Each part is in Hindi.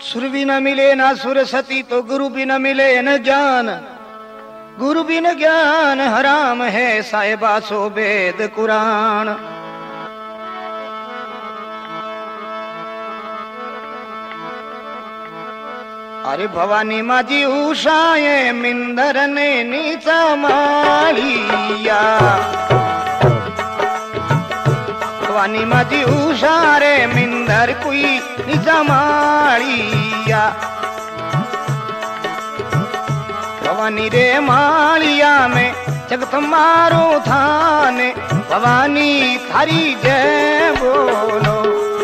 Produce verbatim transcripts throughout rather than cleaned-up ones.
सुर भी न मिले ना सुरसती तो गुरु भी न मिले न ज्ञान। गुरु बिन ज्ञान हराम है साहिबा सो वेद कुरान। अरे भवानी माजी उषाए मिंदर ने नीचा मालिया। भवानी माजी उषा रे मिंदर कोई नीचा मालिया। भवानी रे मालिया में जगत मारो थाने। भवानी थारी जय बोलो।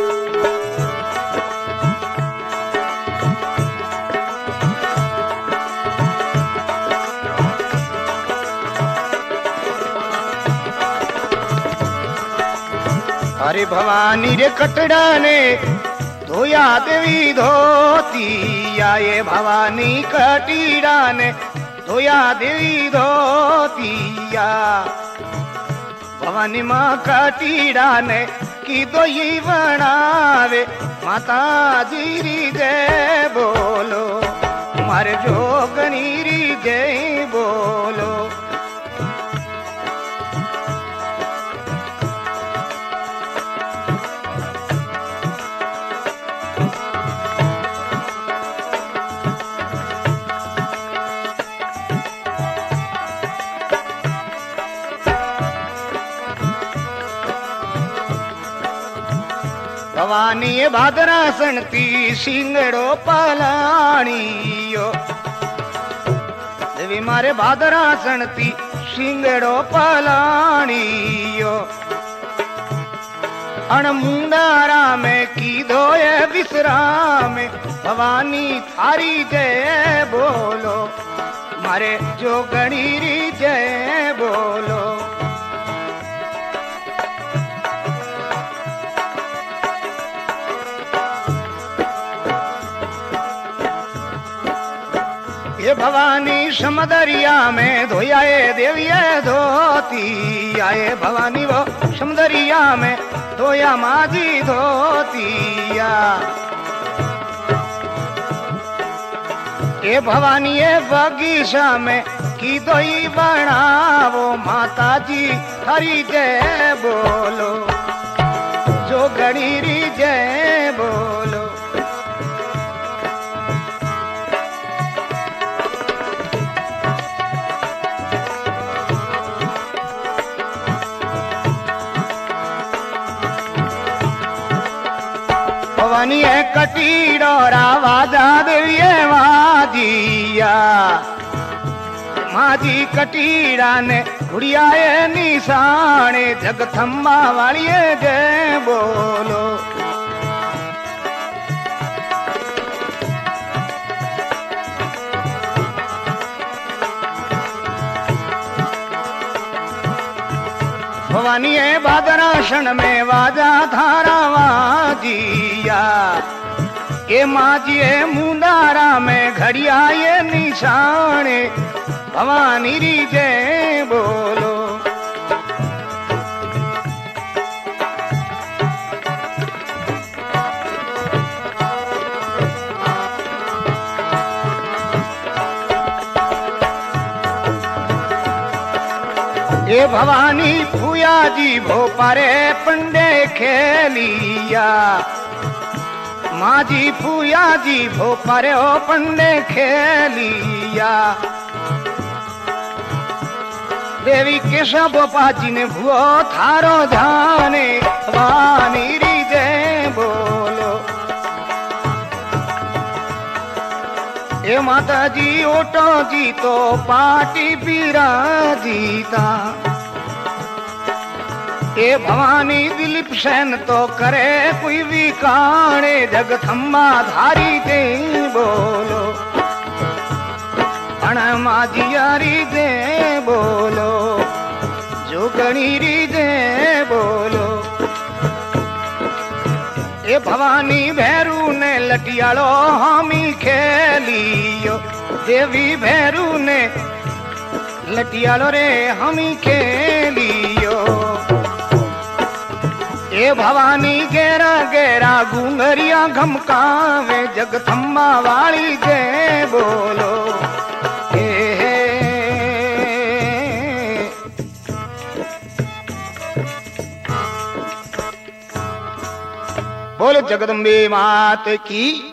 अरे भवानी रे कटड़ा ने धोया देवी धोती। आए भवानी कटीड़ा ने धोया देवी धोतिया। भवानी माँ कटीड़ा ने की दोई बनावे। माता जी री जय बोलो। मारे जोगनी री जय बोलो। भवानी भादरा सणती सिंगड़ो पलाणियो। देवी मारे भादरा सणती सिंगड़ो पलाणियो। अणमुंडारा में की धोए विश्राम। भवानी थारी जय बोलो। मारे जोगणी री जय बोलो। ये भवानी समदरिया में धोयाए देविये धोती। आए भवानी वो समदरिया में धोया माजी धोतिया। ये भवानी ये बगीचा में की दोई बनावो। माता जी हरी जय बोलो। जो गणीरी जय बोलो। भवानी है कटीड़ो रावाजा देविये माजिया। माजी कटीड़ा ने घुड़ियाए निशाने। जगथम्बा वालिये जय बोलो। भवानी है भादरासन में वाजा थारा वाजिया। के माजी है मुंदारा में घड़िया ये निशाने। भवानी री जय बोलो। ये भवानी भूया जी भोपारे पंडे खेलिया। माजी भूया जी भोपारे ओ पंडे खेलिया। देवी केशव बोपा जी ने भूओ थारो जाने। भवानी री जय बोलो। ए माता जी ओटो जी तो पाटी बिराजीता। ए भवानी दिलीप सेन तो करे कोई भी काने। जगथम्बा धारी दे बोलो। अण माजियारी दे बोलो। जोगणी री दे बोलो। ए भवानी भैरू ने लटियालो हामी खेलियो। देवी भैरू ने लटियालो रे हामी खेलियो। हे भवानी गेरा गेरा घूंघरिया घमकावे जगथम्मा वाली जय बोलो। हे हे बोलो जगदम्बे मात की।